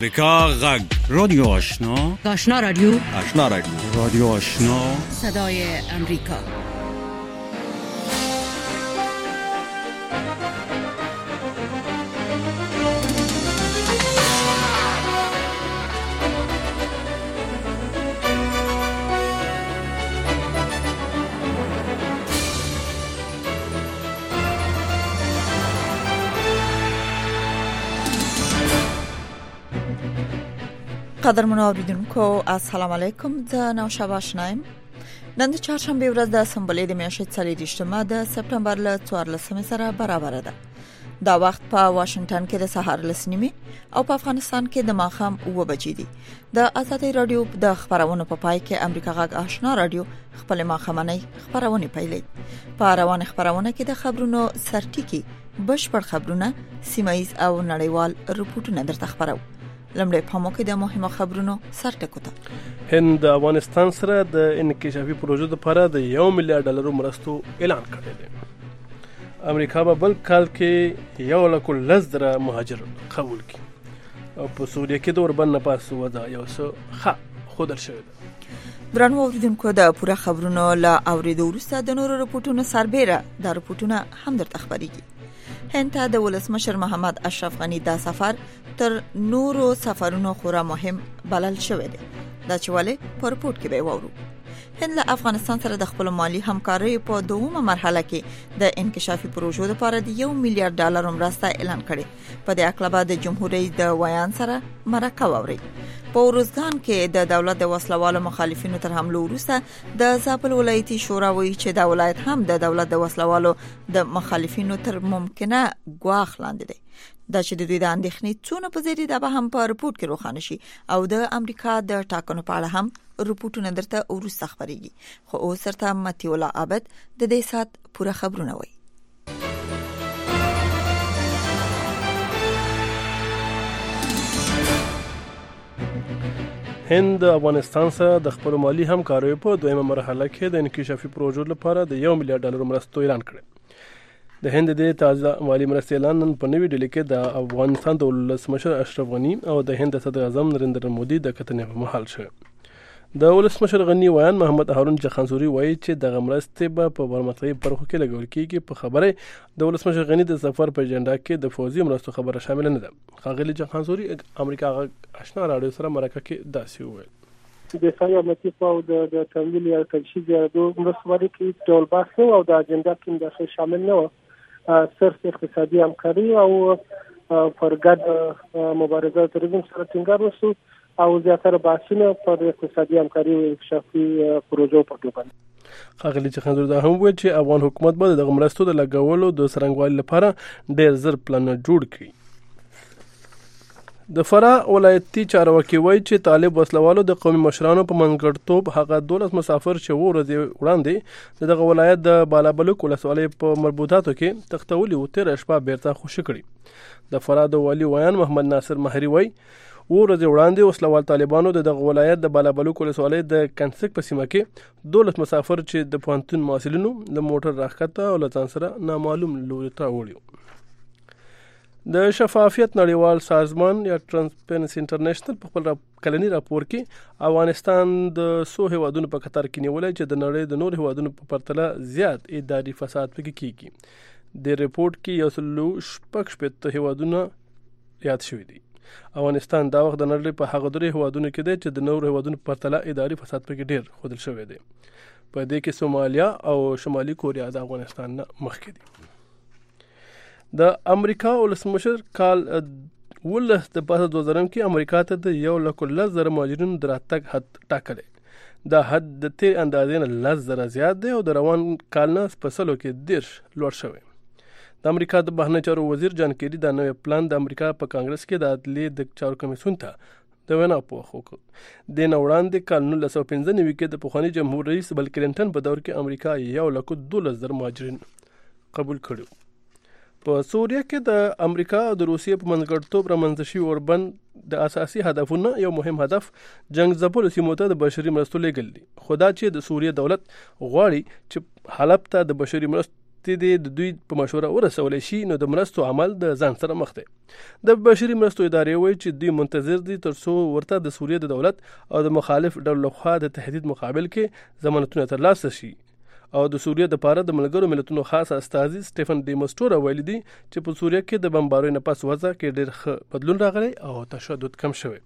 امریکا غږ رادیو آشنا رادیو رادیو آشنا صدای امریکا. قدرمن اوریدونکو السلام علیکم. زه نوشابه آشنایم. نن د چهارشنبه ورځ د سمبولې د میاشتې 23 د سپتمبر له 14 سره برابر ده. دا وخت په واشنگټن کې د سهار لسنیمه او په افغانستان کې د ماښام 9 بجې دي. د آزادۍ رادیو د خبرونو په پای کې امریکا غږ آشنا رادیو خپل ماښامنۍ خبرونه پیلوي. په روان خبرونه کې د خبرونو سرټکی بشپړ خبرونه سیمایز او نړیوال رپورټونه درته خبرو. لمړی په موکه د مهمه خبرونو سرټکو ته هند د افغانستان سره د انکشافي پروژو لپاره د $1 ملیارډ مرستو اعلان کړی دی. امریکا په بل کال کې 1,10,000 مهاجر قبول کړي او په سوریه کې د اوربند نه پاس ودا یو څه خودل شوی دی. درنو اوریدونکو د پوره خبرونو لا اوریدو وروسته د نورو رپورټونو سربېره د رپورټونو هم درته خبرېږي. هند ته د ولسمشر محمد اشرف غنی دا سفر تر نورو سفرونو خورا مهم بلل شوی دی. دا چې ولې په رپورټ کې به وورو. هند له افغانستان سره د خپل مالی همکارۍ په دومره مرحله کې د انکشافي پروژو لپاره د $1 ملیارډ مرسته اعلان کړي. په دې اړه د جمهور رئیس د ویان سره مرکه ووري. په روزګان کې د دولت د وسلوالو مخالفینو تر حمله وروسته د زابل ولایتي شورا وایي چې د ولایت هم د دولت د وسلوالو د مخالفینو تر ممکنه ګواښ لاندې دی. دا چې د دوی د اندېښنې څونه په زیری دا به هم په رپورټ کې روښانه شي او د امریکا د ټاکنو په اړه هم رپورټونه درته وروسته خبرېږي. خو اوس سره متي الله عابد د دې سات پوره خبرونه وایي. هند د افغانستان سره د خپل مالی همکارۍ په دویمه مرحله کې د انکشافي پروژو لپاره د $1 ملیارډ مرستو اعلان کړی. د هند د تازه مالی مرستې اعلان نن په نوې ډیلي کې د افغانستان د ولسمشر اشرف غنی او د هند صدر اعظم نریندر مودي د کتنې په محل شوه. د ولسمشر غنی ویان محمد هارون جخانسوري وایي چې د مرستې په پرمختیايي برخو کې لګول کېږي. په خبره د ولسمشر غنی د سفر په اجنډا کې د فوزي مرستو خبره شامل نه ده. خاغلی جخانسوري امریکا آشنا رادیو سره مرکه کې داسې وویل. د سیاسي او د تمویل یا تجهیز د مرستو کې ټول بحث او د اجنډا کې د شامل نه و. صرف اقتصادي همکاري او فرګد مبارزه تروريزم سره ټینګار وشو او زیاتره بحثونه پر اقتصادي همکاري او انکشافي پروژو په اړه باندې. خاغلی جخانسوري دا هم وایي چې افغان حکومت به د مرستو د لګولو د څرنګوالي لپاره ډېر زر پلان جوړ کړي. د فراه ولایتي چارواکي وایي چې طالب وسلوالو د قومي مشرانو په منځګړیتوب هغه 12 مسافر چې ورځې وړاندې دغه ولایت د بالابلوک ولسوالۍ په مربوطاتو کې تختولي و تیر شپه بیرته خوشی کړي. د فراه د والی ویان محمد ناصر مهری وایي ورځې وړاندې وسلوال طالبانو دغه ولایت د بالابلوک ولسوالۍ د کنسک په سیمه کې 12 مسافر چې د پوهنتون محصلینو له موټر راښکته او له ځان سره نامعلوم لوري ته وړي. د شفافیت نړیوال سازمان یا ټرانسپیرنسي انټرنیشنل په خپل کلنی راپور کې افغانستان د 100 هیوادونو په قطار کې نیولای چې د نړۍ د نور هیوادونو په پرتله زیات اداري فساد پکې کیږي. د ریپورت کې 116 هیوادونه یاد شوي دي. افغانستان دا وخت د نړۍ په هغه درې هیوادونو کې دی چې د نور هیوادونو په پرتله اداري فساد پکې ډیر خودل شوی دی. په دې کې سومالیا او شمالي کوریا د افغانستان نه مخکې دي. د امریکا ولسمشر کال ولس د 2000 کې امریکا ته د 1,10,000 مهاجرینو د راتګ حد ټاکلی. دا حد د تیر اندازې نه 10,000 زیات دی او د روان کال نه په سلو کې 10 لوړ شوی. د امریکا د بهرنیو چارو وزیر جان کیری دا نوې پلان د امریکا په کانګرس کې د عدلیې د چارو کمیسیون ته د وینا په وکړ. د وړاندې کال 1995 کې د پخوانی جمهور رئیس بل کلینټن په دور کې امریکا 1,12,000 مهاجرین قبول کړو. په سوریه کې د امریکا او د روسیې په منځګړیتوب رامنځته شوي اوربند د اساسي هدفونو یو مهم هدف جنگ ځپلو سیمو ته د بشري مرستو لیږل دي. خو دا چې د سوریه دولت غواړي چې حلب ته د بشري مرستو مرستې د دوی په مشوره ورسولی شي نو د مرستو عمل د ځان سره مخ دی. د بشري مرستو ادارې وایي چې دوی منتظر دي تر څو ورته د سوریې د دولت او د مخالف ډلو لخوا د تهدید مقابل کې ضمانتونه ترلاسه شي. او د سوریې د پاره د ملګرو ملتونو خاص استازي سټيفن ډي مسټورا ویلي دي چې په سوریې کې د بمباروي نه پس وضع کې ډېر ښه بدلون راغلی او تشدد کم شوی.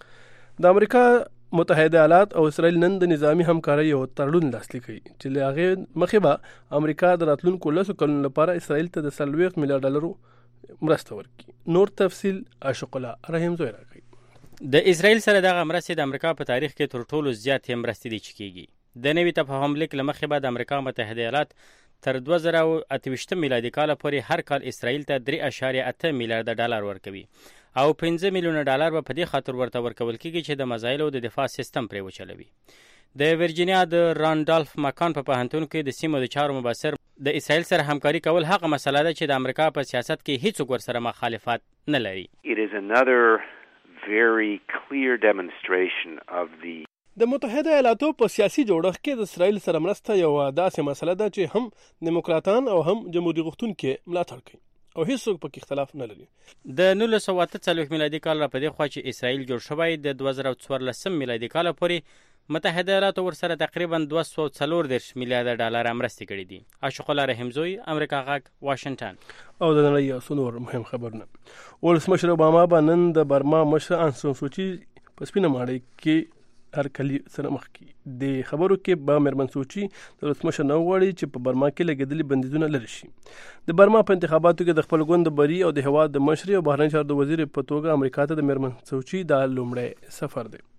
د امریکا متحده ایالات او اسرائیل نن د نظامی همکارۍ یو تړون لاسلیک کړي چې له هغې مخې به امریکا د راتلونکو 10 کلونو لپاره اسرائیل ته د $40 میلیارډ مرسته ورکړي. نور تفصیل عاشق الله رحیم زوی راکړي. د اسرائیل سره دغه مرستې د امریکا په تاریخ کې تر ټولو زیاتې مرستې دي چې کیږي. د نوي تفاهم لیک له مخې به د امریکا متحده ایالات تر 2028 میلادي کال پورې هر کال اسرائیل ته $3.8 میلیارډ ورکوي او $5 میلیونه به په دې خاطر ورته ورکول کیږي چې د مزایلو د دفاع سیستم پرې وچلوي. د ورجینیا د راندالف مکان په پوهنتون کې د سیمو د چارو مبصر د اسرائیل سره همکاري کول هغه مسله ده چې د امریکا په سیاست کې هیڅوک ورسره مخالفت نه لري. It is another very clear demonstration of the د متحده ایالاتو په سیاسي جوړښت کې د اسرائیل سره مرسته یو داسې مسله ده چې هم دیموکراتان او هم جمهوریت غوښتونکي ملاتړ کوي او هیڅوک پکې اختلاف نه لري. د 1948 میلادي کال را په دې خوا چې اسرائیل جوړ شوی د 2014 میلادي کال پورې متحده ایالاتو ورسره تقریبا $240 میلیارډ مرستې کړې دي. عاشق الله رحیم زوی، امریکا غږ، واشنگټن. او د نړۍ نور مهم خبرونه. ولسمشر اوباما به نن د برما مشر آن سان سوچي په سپینه ماڼۍ کې هرکلی سره مخ کی. د خبرو کې به مېرمن سوچي د ولسمشر نه وغواړي چې په برما کې لګېدلي بندیزونه لرې شي. د برما په انتخاباتو کې د خپل ګوند بری او د هېواد د مشري او بهرنیو چارو د وزیر په توګه امریکا ته د مېرمن سوچي دا لومړی سفر دی.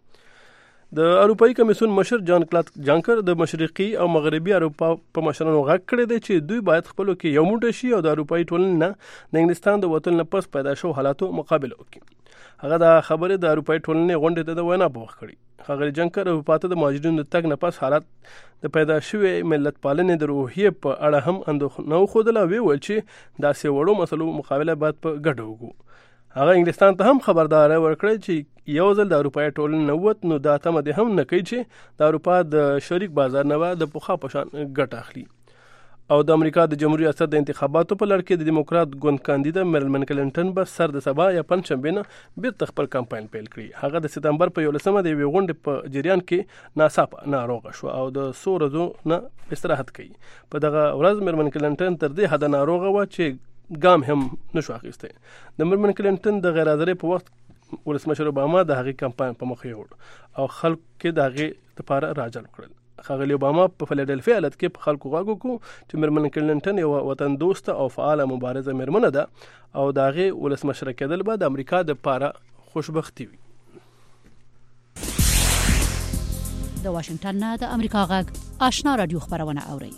د اروپایي کمیسیون مشر جان کلاود جانکر د مشرقي او مغربي اروپا په مشرانو غږ کړی دی چې دوی باید خپلو کې یو موټی شي او د اروپایي ټولنې نه د انګلستان د وتلو نه پس پیدا شو حالاتو مقابله وکړي. هغه د خبرې د اروپایي ټولنې غونډې ته د وینا په وخت کړي. ښاغلي جانکر اروپا ته د مهاجرینو د تګ نه پس حالات د پیدا شوې ملت پالنې د روحیې په اړه هم اندېښنه وښودله او ویل چې داسې وړو مسلو مقابله باید په ګډه وکړو. هغه انګلستان ته هم خبرداری ورکړی چې یو ځل د اروپایي ټولنې نه ووت نو دا تمه دې هم نه کوي چې د اروپا د شریک بازار نه به د پخوا په شان ګټه اخلي. او د امریکا د جمهوریت ریاست د انتخاباتو په لړ کې د دیموکرات ګوند کاندیدا مېرمن کلینټن به سر د سبا یا پنځشنبې نه بیرته خپل کمپاین پیل کړي. هغه د سپتمبر په 11 د یوې غونډې په جریان کې ناڅاپه ناروغه شو او د 100 ورځو نه استراحت کوي. په دغه ورځ مېرمن کلینټن تر دې حده ناروغه وه چې ګام هم نشو اخیستی. د مېرمن کلینټن د غیر حاضرۍ په وخت ولسمشر اوباما د هغې کمپاین په مخ یوړ او خلکو کې د هغې لپاره راجلب کړل. ښاغلي اوباما په فیلادلفیا ایالت کې په خلکو غږ وکړو چې مېرمن کلینټن یوه وطن دوسته او فعاله مبارزه مېرمنه ده او د هغې ولسمشره کېدل به د امریکا دپاره خوشبختي وي. د واشنگټن نه د امریکا غږ آشنا رادیو خبرونه اورئ.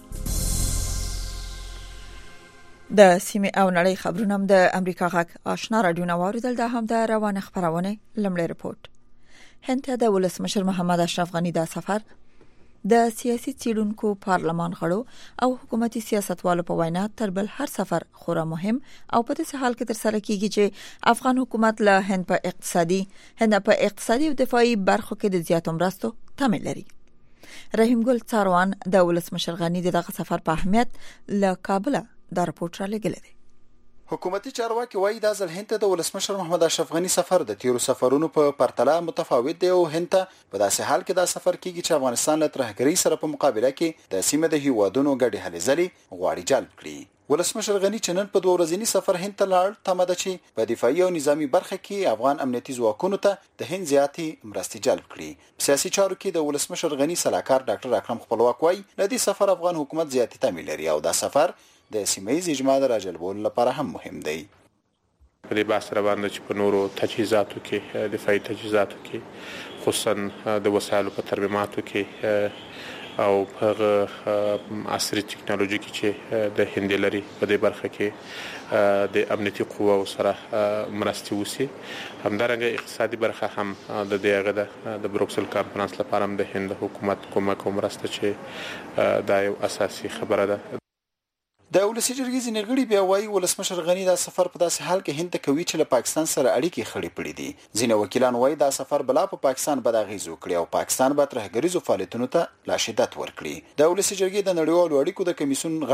د سیمې او نړۍ خبرونه هم د امریکا غږ آشنا رادیو نه واوریدل. دا هم د روانه خبرونه لمړی رپورټ. هند ته د ولسمشر محمد اشرف غني دا سفر د سیاسي څیړونکو، پارلمان غړو او حکومتي سیاستوالو په وینا تر بل هر سفر خورا مهم او په داسې حال کې تر سره کیږي چې افغان حکومت له هند په اقتصادي او دفاعي برخو کې د زیاتو مرستو تمه لري. رحیم ګل څاروان د ولسمشر غني دغه سفر په اهمیت له کابل دا رپورټ را لګیلی دی. حکومتي چارواکي وایي دا ځل هند ته د ولسمشر محمد اشرف غني سفر د تیرو سفرونو په پرتله متفاوت دی او هند ته په داسې حال کې دا سفر کیږي چې افغانستان له ترهګرۍ سره په مقابله کې د سیمې د هیوادونو ګډې هلې ځلې غواړي جلب کړي. ولسمشر غني چې نن په 2 ورځني سفر هند ته لاړ، تمه ده چې په دفاعي او نظامی برخه کې افغان امنیتي ځواکونو ته د هند زیاتې مرستې جلب کړي. په سیاسي چارو کې د ولسمشر غني سلاکار ډاکټر اکرم خپلواک وایي له دې سفر افغان حکومت زیاتې تمه لري او دا سفر د سیمه‌ییز اجماع د راجلبولو لپاره هم مهم دی. په دې بحث روان ده چې په نورو تجهیزاتو کې، دفاعي تجهیزاتو کې، خصوصا د وسایلو په ترمیماتو کې او په عصري ټکنالوژي کې چې د هند لري په دې برخه کې د امنیتي قواو سره مرستې وشي. همدارنګه اقتصادي برخه هم د دې هغه د بروکسل کانفرنس لپاره هم د هند حکومت کومک او مرسته چې دا یو اساسي خبره ده. د ولسی جرګې ځینې غړي بیا وایي ولسمشر غني دا سفر په داسې حال کې هند ته کوي چې له پاکستان سره اړیکې خړې پړې دي. ځینې وکیلان وایي دا سفر بلا په پاکستان بد اغېز وکړي او پاکستان به ترهګریزو فعالیتونو ته لا شدت ورکړي. د ولسی جرګې د نړیوالو اړیکو د کمیسیون غړی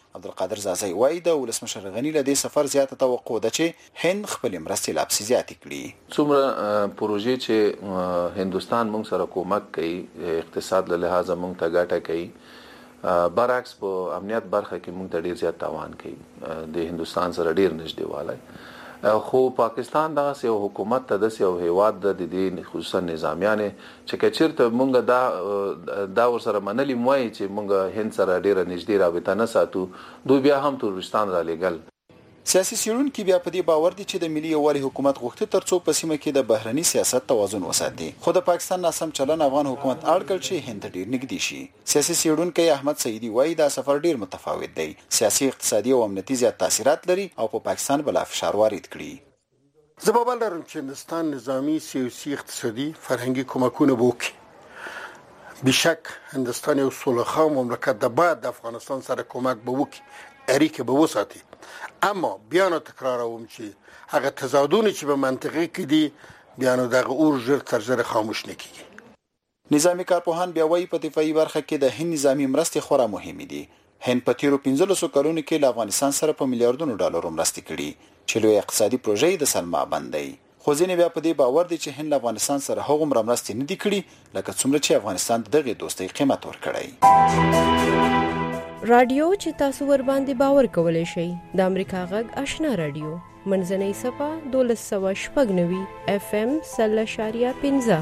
عبدالقادر زازی وایي د ولسمشر غنی له دې سفر زیاته توقع ده چې هند خپل مرستې لا پسې زیاتې کړي. څومره پروژې چې هندستان موږ سره کومک کوي اقتصاد له لحاظه موږ ته ګټه کوي، برعکس په امنیت برخه کې موږ ته ډیر زیات تاوان کوي. د هندستان سره ډیر نږدې والی خو پاکستان دغه یو حکومت ته د یو هیواد د دې خصوصا نظامیانه چې کچیرته موږ دا ورسره منلي موي چې موږ هند سره ډیره نږدې رابطه نه ساتو، دوی بیا هم تورستان را لګل. سیاسي څېړونکي بیا په دې باور دي چې د ملي یووالي حکومت غوښتنه ترڅو په سیمه کې د بهرني سیاست توازن وساتي، خو د پاکستان ناسم چلن افغان حکومت اړ کړ چې هند ډیر نږدې شي. سیاسي څېړونکي احمد سعیدي وایي دا سفر ډیر متفاوت دی، سیاسي اقتصادي او امنیتي زیات تاثیرات لري او په پاکستان بل فشار وارد کړي. زه باور لرم چې هندستان نظامی، سیاسي، اقتصادي، فرهنګي کومکونه وکړي. بشک هندستان یو سولهخواه مملکت ده، باید د افغانستان سره کومک به وکړي، اړیکې به وساتي. اما بیا نو تکراروم چې هغه تضادونه چې په منطقه کې دي بیا نو دغه اور ژر تر ژره خاموش نه کیږي. نظامی کارپوهان بیا وایي په دفاعي برخه کې د هند نظامی مرستې خورا مهمې دي. هند په تیرو 15 کلونو کې له افغانستان سره په میلیارډونو ډالرو مرستې کړي چې لوی اقتصادي پروژې د سلما بند دی. خو ځینې بیا په دې باور دي چې هند له افغانستان سره هغه مرستې نه دي کړي لکه څومره چې افغانستان دغه دوستۍ قیمت ورکړی. رادیو چې تاسو ور باندې باور کولای شئ د امریکا غږ آشنا رادیو منځنۍ صفه 1290 FM 0.15.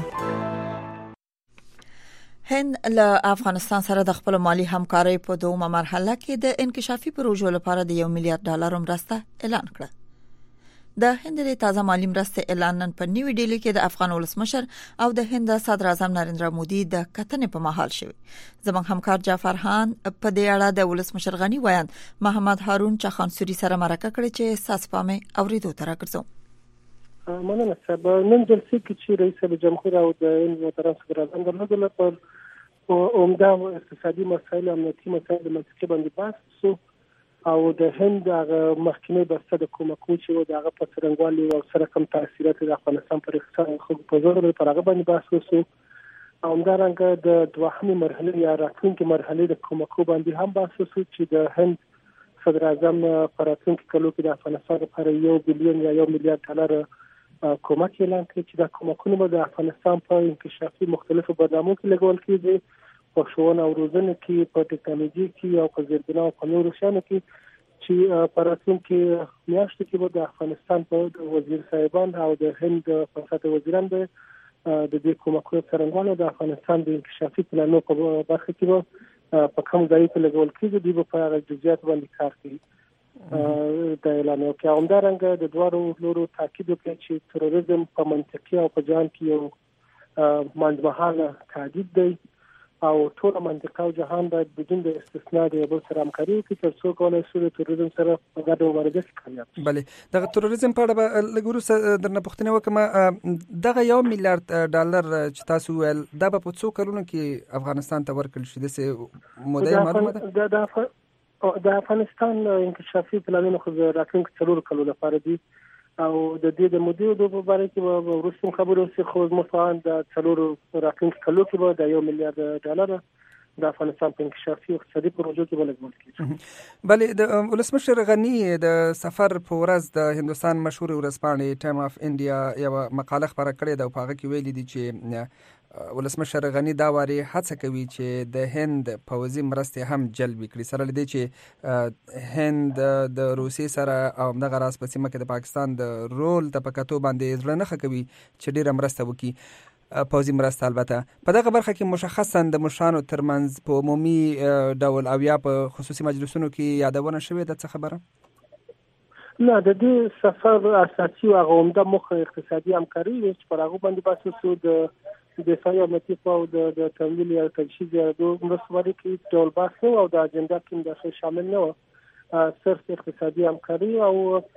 هند له افغانستان سره د خپل مالی همکارۍ په دومره مرحله کې د انکشافي پروژو لپاره د 1 میلیارډ ډالر مرسته اعلان کړه. د هند د تازه مالی مرستې اعلان نن په نیو ډیلی کې د افغان ولسمشر او د هند صدر اعظم نریندرا مودي د کتنې په محل شوی. زموږ همکار جعفر خان په دې اړه د ولسمشر غنی ویان محمد هارون چخانسوري سره مرکه کړې چې ساس پامه اوریدو تر راکړو. مننه صاحب. نن جلسې کې چې رئیس جمهور او د هند محترم صدر اعظم درلودل پر عمده اقتصادي مسایل او امنیتي مسایل منطقي باندې بحث شو او د هند هغه محکمې بسته د کومکو چې دغه په څرنګوالي او سره کوم تاثیرات د افغانستان پر اقتصاد خو په زور پر هغه باندې بحث وشو. او همدارنګه د دوهمې مرحله یا راتلونکي مرحله د کومکو باندې هم بحث وشو چې د هند صدر اعظم په راتلونکي کلو کې د افغانستان لپاره 1 بلین یا 1 میلیارډ ډالر کومک اعلان کړي چې د کومکونو به د افغانستان په انکشافي مختلفو برنامو کې لګول کېږي، په ښوونه او روزنه کې، په ټکنالوژي کې او په زیربنا او په نورو شیانو کې چې په راتلونکي میاشتو کې به د افغانستان په وزیر صاحبان او د هند فساد وزیران د دې کومکونو څرنګوالي د افغانستان د انکشافي پلانونو په برخه کې به په کوم ځای کې لګول کېږي، دوی به په هغه جزئیات باندې کار کوي. د اعلان وکړ همدارنګه د دوه لورو تاکید وکړي چې تروریزم په منطقي او په جهان کې یو منځمهاله تهدید دی او ټول منطقه او جهان باید بدون د استثناء د یو بل سره همکاري وکړي ترڅو کولای شي د تروریزم سره په ګډه مبارزه وکړي. بله د تروریزم په اړه لګورو درنه پوښتنه وکم، دغه 1 میلیارډ ډالر چې تاسو ول دا په څو کلونو کې افغانستان ته ورکړل شي؟ د موده معلومه ده د افغانستان انکشافي پلانونه خو راتلونکي 4 کلونو لپاره دي او د دې د مودې په اړه کې به ورسره خبرو سي. خو مفاهیم د 4 راتلونکي کلو کې به د 1 میلیارډ ډالر د افغانستان په انکشافي اقتصادي پروژو کې ولګول کیږي. بله د ولسمشر غنی د سفر په ورځ د هندستان مشهور ورځپاڼې ټایم اف انډیا یو مقاله خبره کړې ده او په هغه کې ویلي دي چې ولسمشر غنی دا واری هڅه کوي چې د هند پوځي مرستې هم جلب کړي، سره لدی چې هند د روسي سره او دغه راس په سیمه کې د پاکستان د رول ته پکاتو باندې ځل نه کوي چې ډیره مرسته وکړي پوځي مرسته. البته په دغه برخه کې مشخصا د مشرانو ترمنځ په عمومي ډول او یا په خصوصي مجلسونو کې یادونه شوې ده څه خبره؟ نه، د دې سفر اساسي او عمده موخه اقتصادي همکاري چې پر هغه باندې بحث وشو. د دفاعي امنیتي او د تمویل یا تجهیز د مرستې کې ټول بحث او د اجنډا کې داخل شامل نه و، صرف اقتصادي همکاري او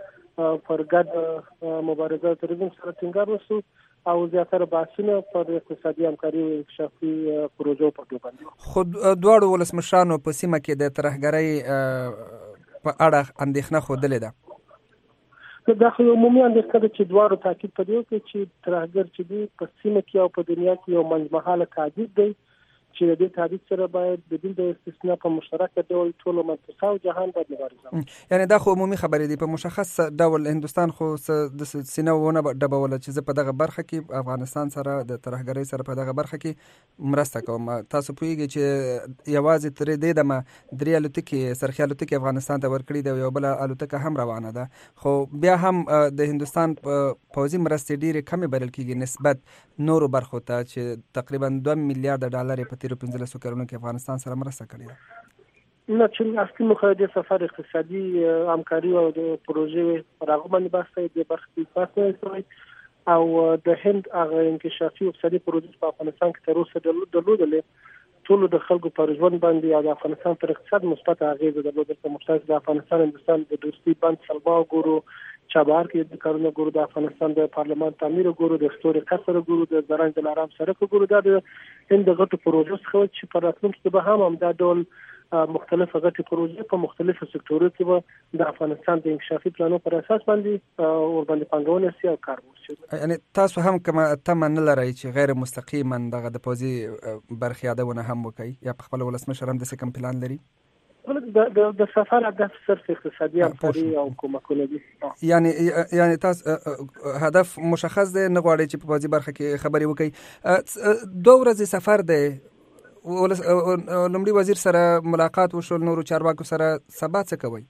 فرګد مبارزه تروریزم سره ټینګار وشو او زیاتره بحثونه پر اقتصادي همکاري او انکشافي پروژو په اړه باندې. خو دواړو ولسمشرانو په سیمه کې د ترهګرۍ په اړه اندېښنه خوده ده. دا خو عمومي اندېښنه ده چې دواړو تاکید کوي چې ترهګر چې دی په سیمه کې او په دنیا کې یو منځمهاله تهدید دی چې د دې تهدید سره باید بدون د استثناء په مشترک ډول ټول منطقه او جهان باید مبارزه یعنی دا خو عمومي خبرې دي په مشخص ډول هندستان خو د سینه ونه ډبوله چې په دغه برخه کې افغانستان سره د ترهګرۍ سره په دغه برخه کې مرسته کوم. تاسو پوهیږئ چې یوازې تر دې دمه 3 الوتکې سرخي الوتکې افغانستان ته ورکړي ده، یو بل الوتکه هم روانه ده، خو بیا هم د هندستان پوځي مرستې ډېرې کمې بلل کېږي نسبت نورو برخو ته چې تقریبا 2 میلیارډ ډالر په 15 کلونو کې افغانستان سره مرسته کړې ده. نه چې اصلي موخه د سفر اقتصادي همکاري او د پروژې راغو باندې بحث د برخې پاتې او د هند هغه انکشافي اقتصادي پروژې په افغانستان کې تر اوسه درلودلې ټول د خلکو پر ژوند باندې او د افغانستان پر اقتصاد مثبت اغیزه درلوده. په مشترک د افغانستان هندستان د دوستي بند سلما ګورو، چابهار کې د کارونه ګورو، د افغانستان د پارلمان تعمیر ګورو، د ستوري قصر ګورو، د زرنج دلارام سړک ګورو. دا د هند غټو پروژو څخه چې په راتلونکي کې به هم دا ډول مختلف غټي پروژې په مختلفو سکتورونو کې به د افغانستان د انکشافي پلانونو پر اساس باندې ور باندې پانګونه سي او کار وشي. یعنی تاسو هم کومه تمه نه لرئ چې غیر مستقیما دغه د پوځي برخې یادونه هم وکړي یا په خپل ولسمشر هم د کوم پلان لري؟ د سفر هدف صرف اقتصادي همکاري او کومکونه دي. یعنی تاسو هدف مشخص دی، نه غواړئ چې په پوځي برخه کې خبرې وکړي. 2 ورځې سفر دی، لومړي وزیر سره ملاقات وشول، نورو چارواکو سره سبا څه کوي؟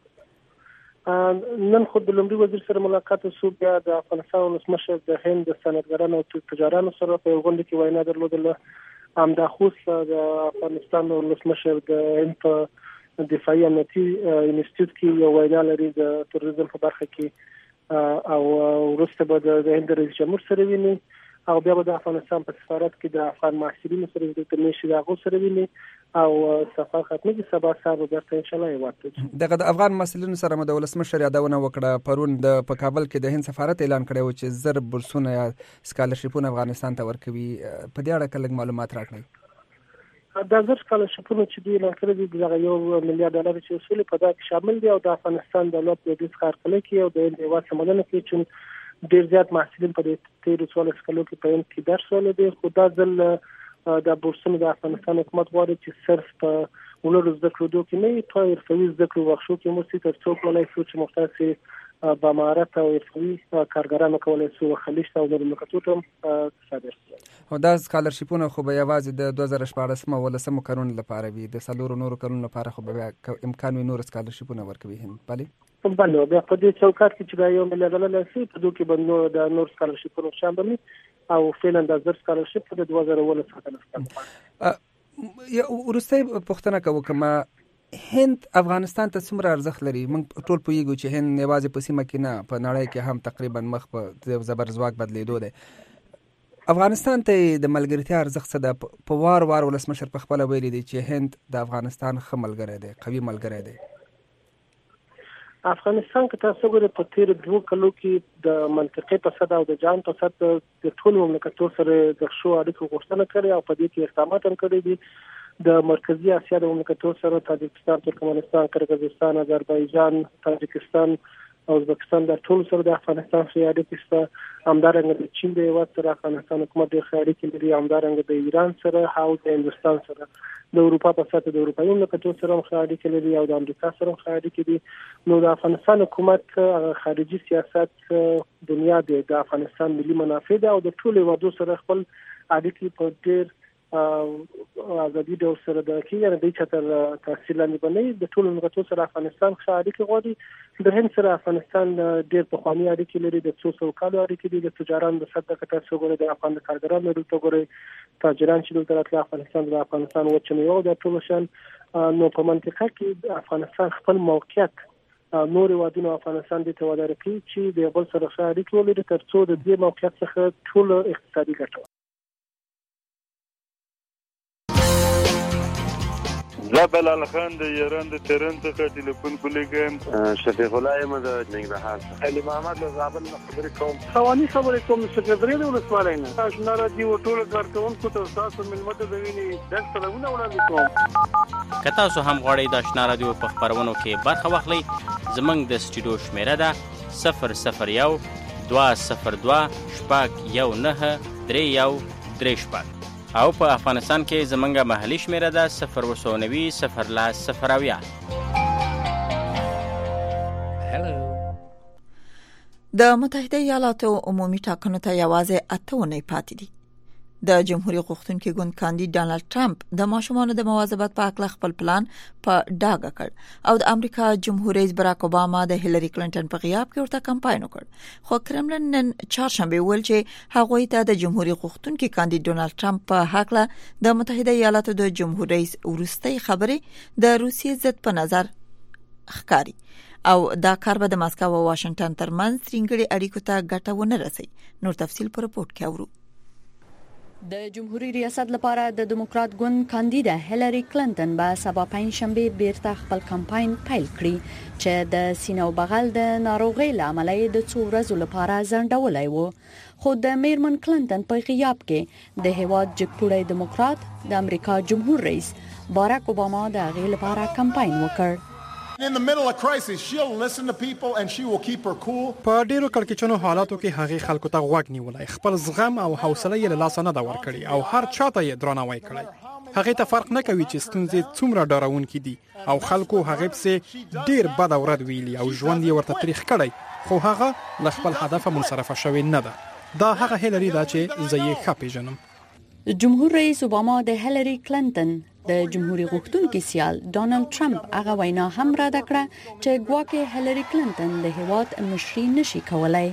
نن خو د لومړي وزیر سره ملاقات وشو، بیا د افغانستان ولسمشر د هند د صنعتګرانو او تجارانو سره په غونډه کې وینا درلودله. همدا خوست د افغانستان ولسمشر د هند په دفاعي امنیتي انسټیټیوټ کې یو وینا لري د تروریزم په برخه کې، او وروسته به د هند رئیس جمهور سره ویني، او بیا به د افغانستان په سفارت کې د افغان محصلینو سره د ترمیشي د هغو سره ویني، او سفر ختمېږي سبا سهار به بیرته انشاءالله هېواد ته. دغه د افغان محصلینو سره مو د ولسمشر یادونه وکړه. پرون په کابل کې د هند سفارت اعلان کړی و چې 1000 بورسونه یا سکالرشیپونه افغانستان ته ورکوي. په دې اړه لږ معلومات راکړئ. دا 1000 سکالرشیپونه چې دوی اعلان کړي دي دغه $1 میلیارډ چې اصول په دا کې شامل دي، او د افغانستان دولت د دې څخه کار کوي او د هېواد سمندر کې چې ډېر زیات محصلین په دې 13 کلو کې په هند کې درس ولري. خو دا ځل د بورسونو د افغانستان حکومت غواړي چې صرف په ولر زده کړو کې نه په حرفوي زده کړو ورکشو کې مو سي تر څو کولای شو چې مختص با مهارت او حرفوي کارګرانو کولای شو خلیج ته او د مملکتونو ته صادر شي. او دا سکالرشیپونه خو به یوازې د 2014 ولسمو کلونو لپاره وي، د څلورو نورو کلونو لپاره خو به امکان وي نور سکالرشیپونه ورکوي هند. بله بیا په دې چوکاټ کې چې دا $1 میلیارډ لسی په دوی کې به د نور سکالرشیپونو شامل وي، او فعلا د 1000 سکالرشیپ د 2019 څخه. وروستۍ پوښتنه کوم کما هند افغانستان ته څومره ارزښت لري؟ موږ ټول پوهیږو چې هند یوازې په سیمه کې نه په نړۍ کې هم تقریبا مخ په زبرځواک بدلیدو دی. افغانستان ته د ملګرتیا ارزښت څه ده؟ په وار ولسمشر په خپله ویلي دی چې هند د افغانستان ښه ملګری دی، قوي ملګری دی. افغانستان کې تاسو ګورئ په تیر 2 کلو کې د منطقې په صد او د جهان په صد د ټول مملکتونو سره د ښو اړیکو غوښتنه کړې او په دې کې اقدامات هم کړي دي. د مرکزی اسیا د مملکتونو سره تاجکستان، ترکمنستان، قرغیزستان، آذربایجان، تاجکستان او ازبکستان د ټول سره د افغانستان سره اړیکې شته. همدارنګه د چین د هېواد سره افغانستان حکومت ډېر ښه اړیکې لري. همدارنګه د ایران سره او د هندوستان سره، د اروپا په سطح د اروپایي مملکتونو سره هم ښه اړیکې لري او د امریکا سره هم ښه اړیکې دي. نو د افغانستان حکومت خارجي سیاست بنیاد د افغانستان ملي منافع ده او د ټولو هېوادو سره خپل اړیکې په ډېر ازادي ډول سره د کېږي، د چتر تحصیل لاندې باندې د ټولو ملګرو سره افغانستان ښه اړیکې غواړي. د هند سره افغانستان ډېر پخواني اړیکې لري، د 200 کالو اړیکې دي. د تجارانو د صد کټه څو ګوري، د افغان کارګرانو دلته ګوري، تاجران چې دلته راتلل افغانستان د افغانستان وچنه یو د ټول شان. نو په منطقه کې افغانستان خپل موقعیت نور وادونو افغانستان د توادر کوي چې د بل سره ښه اړیکې ولري تر څو د دې موقعیت څخه ټول اقتصادي ګټه زه بلال خان د ایران د تهران څخه ټلیفون کولیږم. شفیق الله یم د ننګرهار څخه. علي محمد له زابل نه خبرې کوم. خواني خبرې کوم سکرټری د ولسوالۍ نه. آشنا راځي او ټول کارکونکو ته تاسو ملمت د ویني د سلامونه وړاندې کوم. که تاسو هم غواړئ د آشنا رادیو په خبرونو کې برخه واخلئ، زموږ د سټوډیو شمیره ده 001 202 شپږ 19 31 36. او په افغانستان کې زمونږ محلي شمیره ده 090 د متحده ایالاتو عمومي ټاکنو ته یوازې 8 ونې پاتې دي. د جمهوریت غوښتونکي ګوند کاندید ډانلډ ټرمپ د ماشومانو د مواظبت په اړه خپل پلان په ډاګه کړ او د امریکا جمهور رئیس براک اوباما د هیلری کلینټن په غیاب کې ورته کمپاین وکړ. خو کرملن نن چهارشنبه ویل چې هغه ته د جمهوریت غوښتونکي کاندید ډانلډ ټرمپ په حق د متحده ایالاتو د جمهور رئیس ورستۍ خبرې د روسیې ضد په نظر ښکاري او دا کار به د ماسکو او واشنگټن ترمنځ ترنګړي اړیکو ته ګټه ونه رسي. نور تفصيل په رپورت کې اورو. د جمهوریت ریاست لپاره د دموکرات ګوند کاندیده هیلری کلینټن به سبا پنځشنبه بیرته خپل کمپاین پیل کړي چې د سینو بغل د ناروغۍ لامل د څو ورځې لپاره ځنډولای و. خو د میرمن کلینټن په غیاب کې د هیواد جګپوړی دموکرات د امریکا جمهور رئیس باراک اوباما د هغې لپاره کمپاین وکړ. In the middle of crisis, she'll listen to people and she will keep her cool. په ډیرو کړکېچنو حالاتو کې هغه خلکو ته غوږ نیولای، خپل زغم او حوصله یې له لاسه نه دا ورکړي او هر چاته یې درناوی کړی. هغه ته فرق نه کوي چې ستونزې څومره ډارونکې دي او خلکو هغه پسې ډیر بد اورد ویلي او ژوند یې ورته تاریخ کړی، خو هغه له خپل هدف منصرفه شوی نه ده. دا هغه هیلری ده چې زه یې ښه پیژنم. جمهور رئیس اوباما د هیلری کلینټن د جمهوریت غوښتونکي سیال ډانلډ ټرمپ هغه وینا هم را دکړه چې ګواکې هیلری کلینټن د هیواد مشري نشي کولای.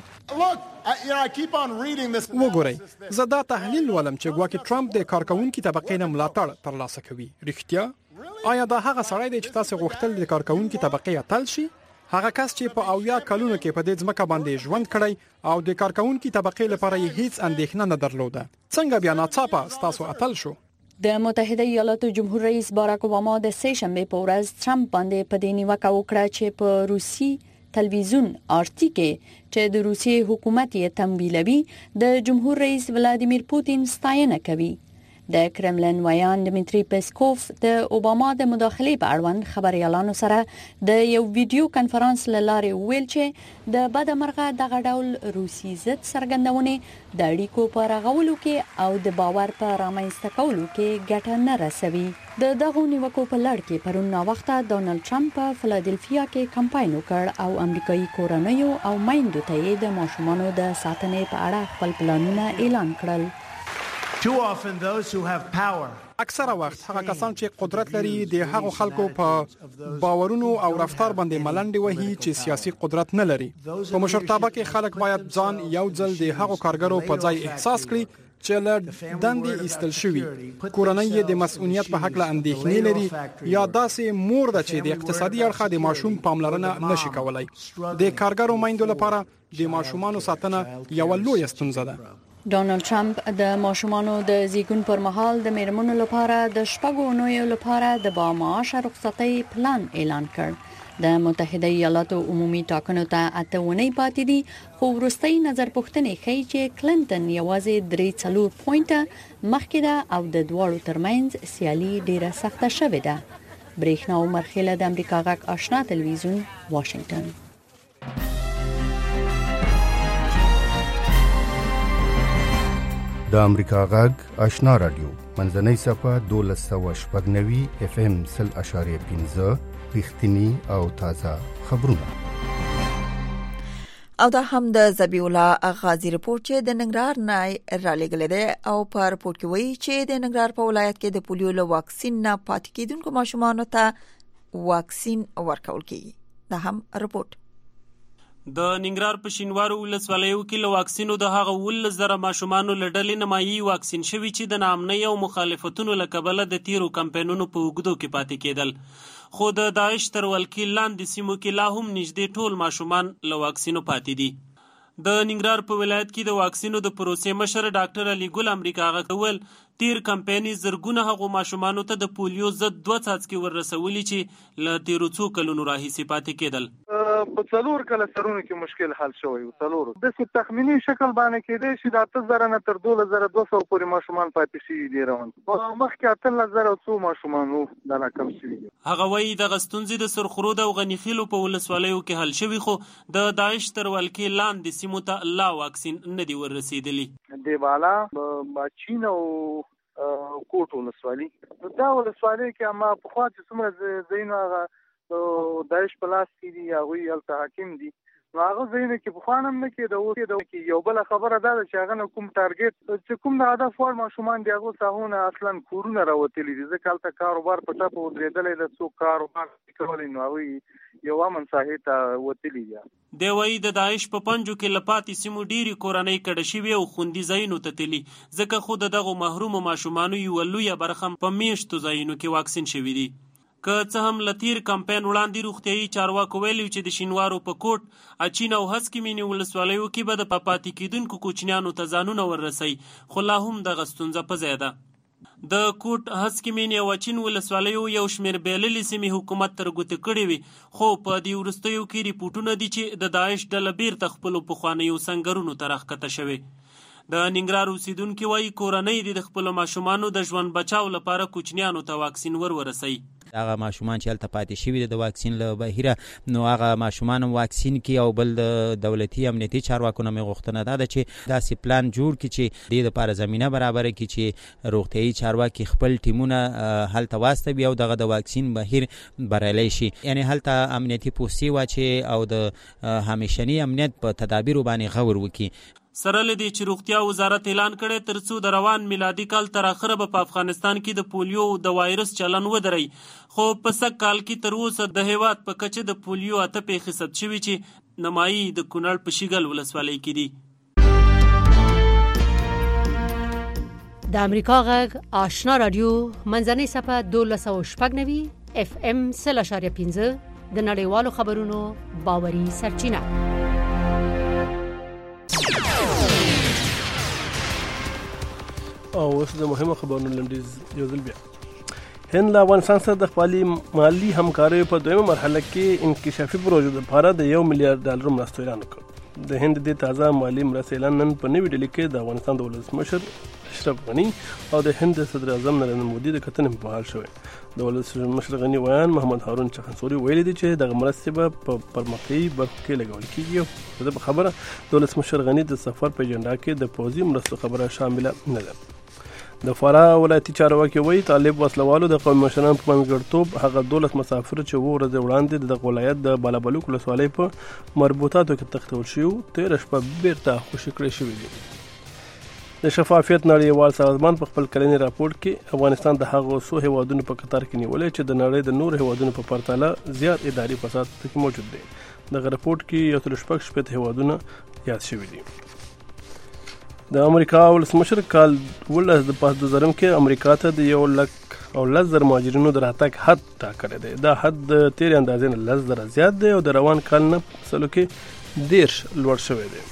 وګورئ، زه دا تحلیل ولم چې ګواکې ټرمپ د کارکونکو طبقې نه ملاتړ ترلاسه کوي. رښتیا آیا دا هغه سړی دی چې تاسو غوښتل د کارکونکو طبقې اتل شي؟ هغه کس چې په 80 کلونو کې په دې ځمکه باندې ژوند کړی او د کارکونکو طبقې لپاره یې هیڅ اندېښنه نه درلوده، څنګه بیا ناڅاپه تاسو اتل شو؟ د متحده ایالاتو جمهور رئیس باراک اوباما د سه شنبه په ورځ ټرمپ باندې په دې نیوکه وکړه چې په روسي تلویزیون آرټي کې چې د روسي حکومت یې تمویلوي د جمهور رئیس ولادیمیر پوتین ستاینه کوي. د کرملن ویان دمیتری پسکوف د اوباما د مداخلې په اړوند خبريالانو سره د یو ویډیو کانفرنس لاره ویل چې د بدمرغه دغه ډول روسي ضد څرګندونه د اړیکو په رغولو کې او د باور په رامنځته کولو کې ګټه نه رسوي. د دغه نیوکو په لړ کې پرون وخت ډونالد ټرمپ په فلادلفیا کې کمپاین وکړ او امریکایي کورنیو او میندو ته د ماشومانو د ساتنې په اړه خپل پلانونه اعلان کړل. اکثره وخت هغه کسان چې قدرت لري د هغو خلکو په باورونو او رفتار باندې ملنډي وهي چې سیاسي قدرت نه لري. په مشرتابه کې خلک باید ځان یو ځل د هغو کارګرو په ځای احساس کړي چې له دندې ایستل شوي، کورنۍ د مسؤلیت په حق له اندېښنې لري یا داسې مور ده چې د اقتصادي اړخه د ماشوم پاملرنه نشي کولای. د کارګرو میندو لپاره د ماشومانو ساتنه یو لوی ستونزه ده. ډونالد ټرمپ د ماشومانو د زیږون پر مهال د میرمنو لپاره د شپږو اونیو لپاره د بامعاشه رخصتۍ پلان اعلان کړ. د متحده ایالاتو عمومي ټاکنو ته 8 ونې پاتې دي، خو وروستۍ نظر پوښتنې ښیي چې کلینټن یوازې 3 پوینټه مخکې ده او د دواړو ترمنځ سیالي ډیره سخته شوې ده. برېښنا عمر خیله د امریکا غږ آشنا تلویزیون، واشنگټن. د امریکا غږ آشنا رادیو منځنۍ صفه 1290 FM 0.5 رښتینی او تازه خبرونه. او دا هم د ذبیح الله غازی رپورت چې د ننګرهار نه را لېږلی دی او په رپورت کې وایي چې د ننګرهار په ولایت کې د پولیو له واکسین نه پاتې کېدونکو ماشومانو ته واکسین ورکول کېږي. دا هم رپورت. د ننګرهار په شینوارو ولسوالیو کې له واکسینو د هغه 1,000 ماشومانو له ډلې نمایي واکسین شوي چې د ناامنۍ او مخالفتونو له کبله د تیرو کمپاینونو په اوږدو کې پاتې کېدل. خو د داعش تر ولکې لاندې سیمو کې لا هم نږدې ټول ماشومان له واکسینو پاتې دي. د ننګرهار په ولایت کې د واکسینو د پروسې مشر ډاکټر علي ګل امریکا غوول تیر کمپایني زرګونه هغو ماشومانو ته د پولیو ضد 2 څاڅکي ورسولي چې له تیرو څو کلونو راهیسې پاتې کېدل. په څلور کله سرونو کې مشکل حل شوی و. څلور د تخمینی شکل باندې کېدای شي د 8,000 نه تر 2,200 پورې ماشومان پاتې شي دي روان. په مخکې 8,000 ماشومان وو دا کم شي. هغه وایي د غستونځي د سرخرود او غنیخیلو په ولسوالیو کې حل شوی، خو د داعش تر ولکې لاندې سیمو ته لا واکسین نه دی ورسېدلی. دیوالا باچین او کوټ ولسوالي. دا ولسوالي کې ما په خوا چې څومره ځایونه هغه داعش په لاس کې دي هغوی هلته حاکم دي نو هغه ځایونه کې پخوا هم نه کېده. یو بله خبره دا ده چې هغه نه کوم ټارګېټ چې کوم د هدف وړ ماشومان دي هغو ساحونه اصلا کورونه راوتلي دي ځکه هلته کاروبار په ټپه ودرېدلی ده. څوک کاروبار کولی نو هغوی یو امن ساحې ته وتلي دي. دی وایي د داعش په پنجو کې له پاتې سیمو ډېرې کورنۍ کډه شوې او خوندي ځایونو ته تللي ځکه خو د دغو محرومو ماشومانو یوه لویه برخه په میشتو ځایونو کې واکسین شوي دي. که څه هم له تیر کمپاین وړاندې روغتیایي چارواکو ویلي چې د شینوارو په کوټ، اچین او هسکې مینې ولسوالیو کې به د پاتې کېدونکو کوچنیانو ته ځانونه وررسوي، خو لا هم دغه ستونزه په ځای ده. د کوټ، هسکې مینې او اچین ولسوالیو یو شمېر بېللې سیمې حکومت تر ګوتې کړې وي، خو په دې وروستیو کې ریپورټونه دي چې د داعش ډله بیرته خپلو پخوانیو سنګرونو ته راښکته شوې. د ننګرهار اوسیدونکي وایي کورنۍ دې د خپلو ماشومانو د ژوند بچاو لپاره کوچنیانو ته واکسین ورسوي. هغه ماشومان چې هلته پاتې شوي د واکسین له بهیره نو هغه ماشومان هم واکسین کړي او بل د دولتي امنیتي چارواکو نه مې غوښتنه دا ده چې داسې پلان جوړ کړي چې دې دپاره زمینه برابره کړي چې روغتیایي چارواکي خپل ټیمونه هلته واستوي او دغه د واکسین بهیر بریالی شي. یعنې هلته امنیتي پوستې واچي او د همیشني امنیت په تدابیرو باندې غور وکړي. سره له دې چې روغتیا وزارت اعلان کړی تر څو د روان میلادي کال تر اخره به په افغانستان کې د پولیو د وایرس چلن ودرئ، خو په سږ کال کې تر اوسه د هیواد په کچه د پولیو 8 ثبت شوي چې نمایي د کونړ په شیګل ولسوالۍ کې دي. د امریکا غږ آشنا رادیو منځنۍ صفحه 1290 FM 0.5 د نړیوالو خبرونو باوري سرچینه. او اوس د مهمو خبرونو لنډیز یو ځل بیا. هند له افغانستان سره د خپلې مالي همکاریو په دویمه مرحله کې انکشافي پروژو لپاره د $1 میلیارډ مرسته اعلان وکړ. د هند د تازه مالي مرستې اعلان نن په نوې ډیلي کې د افغانستان د ولسمشر اشرف غني او د هند صدر اعظم نریندر مودي د کتنې په حال شوی. د ولسمشر غني ویان محمد هارون چخنسوري ویلي دي چې دغه مرستې به په پرمختیایي برخو کې لګول کېږي. په دې خبره د ولسمشر غني د سفر په اجنډا کې د پوځي مرستو خبره شامله نه ده. د فراه ولایتي چارواکي وایي طالب وسلوالو د قومي مشرانو په منځګړیتوب هغه 12 مسافر چې 7 ورځې وړاندې د ولایت د بالابلوک ولسوالۍ په مربوطاتو کې تښتول شوي 13 شپه بیرته خوشي کړی شوي دي. د شفافیت نړیوال سازمان په خپل کلني راپور کې افغانستان د هغو څو هیوادونو په قطار کې نیولې چې د نړۍ د نور هیوادونو په پرتله زیات اداري فساد پکې موجود دی. دغه راپور کې 116 هیوادونه یاد شوي دي. د امریکا ولسمشر کال 2020 کې امریکا ته د 1,10,000 مهاجرینو د راتګ حد ټاکلی دی. دا حد د تیرې اندازې نه 10,000 زیات دی او د روان کال نه په سلو کې 10 لوړ شوی دی.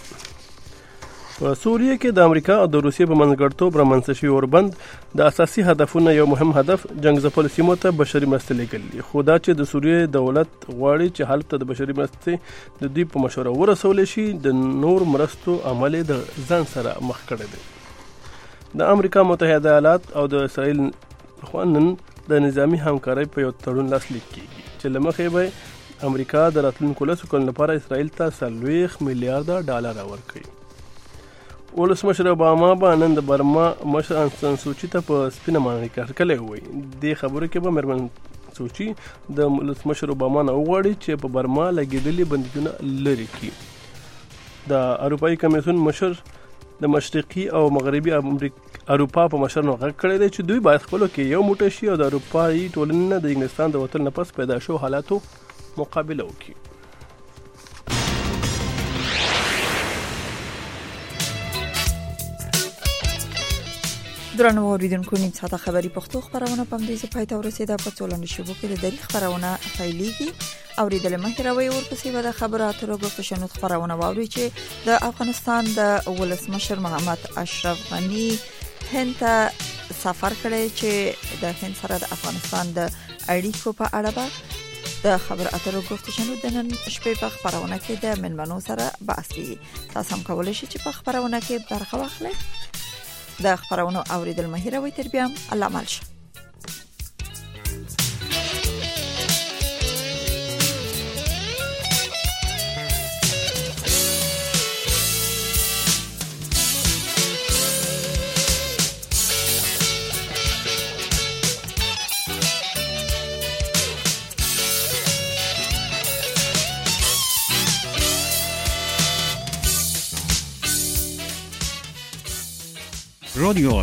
په سوریه کې د امریکا او د روسیې په منځګړیتوب رامنځته شوي اوربند د اساسي هدفونو یو مهم هدف جنګ ځپلو سیمو ته بشري مرستې لیږل دي، خو دا چې د سوریې دولت غواړي چې حلب ته د بشري مرستې د دوی په مشوره ورسولی شي، د نور مرستو عمل یې د ځان سره مخ کړی دی. د امریکا متحده ایالات او د اسرائیل لخوا نن د نظامي همکارۍ په یو تړون لاسلیک کیږي چې له مخې به امریکا د راتلونکو 10 کلونو لپاره اسرائیل ته $40 میلیارډ ورکوي. ولسمشر اوباما به نن د برما مشر آن سان سوچي ته په سپینه ماڼۍ کې هرکلی ووایي. دې خبرو کې به مېرمن سوچي د ولسمشر اوباما نه وغواړي چې په برما لګېدلي بندیزونه لرې کړي. د اروپایي کمیسیون مشر د مشرقي او مغربي اروپا په مشر نو غږ کړی دی چې دوی باید خپلو کې یو موټی شي او د اروپایي ټولنې نه د انګلستان د وتلو نه پس پیدا شو حالاتو مقابله وکړي. درنو اوریدونکو نیم ساعته خبری پښتو خبرونه په دې ځای ته ورسیده. په ټولنیزو شبکو کې د دری خبرونه پیلېږي. اوریدل مخې راوي ورپسې به د خبرو اترو غوښتنو خبرونه واوري چې د افغانستان د ولسمشر محمد اشرف غني هند ته سفر کړی چې د هند سره د افغانستان د اړیکو په اړه به د خبرو اترو غوښتنو د نن شپې په خبرونه کې د منمنو سره بحث کیږي. تاسو هم کولای شئ چې په خبرونه کې برخه واخلئ. د خبرونو اوریدل مهیروي تر بیا الله مالشه. رادیو